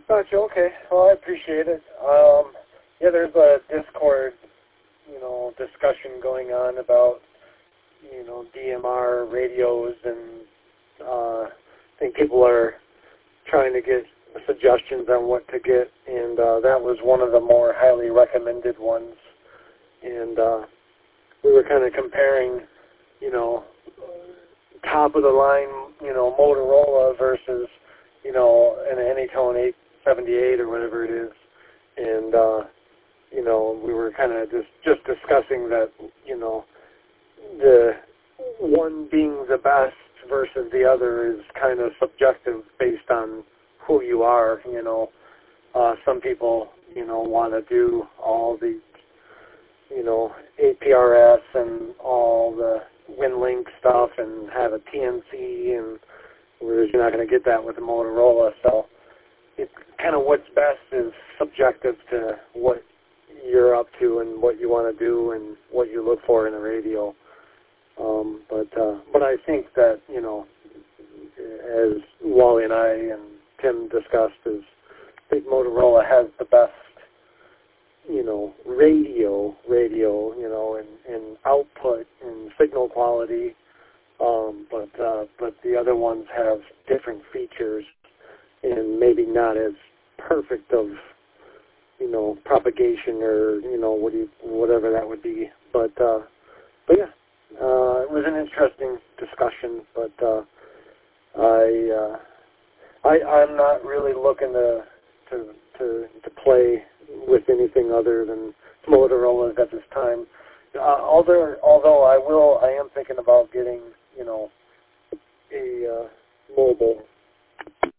Gotcha. Okay. Well, I appreciate it. Yeah, there's a Discord, discussion going on about, DMR radios, and I think people are trying to get suggestions on what to get, and that was one of the more highly recommended ones. And we were kind of comparing, top of the line, Motorola versus, an Anytone 878 or whatever it is. And, we were kind of just discussing that, the one being the best versus the other is kind of subjective based on who you are. Some people, want to do all the, APRS and all the WinLink stuff and have a TNC, and whereas you're not going to get that with the Motorola. So it's kind of what's best is subjective to what you're up to and what you want to do and what you look for in a radio. But I think that, as Wally and I and Tim discussed, I think Motorola has the best, radio, and output and signal quality. But the other ones have different features and maybe not as perfect of, propagation or, whatever that would be. But yeah, it was an interesting discussion, but I'm not really looking to play with anything other than Motorola at this time. Although I am thinking about getting, a mobile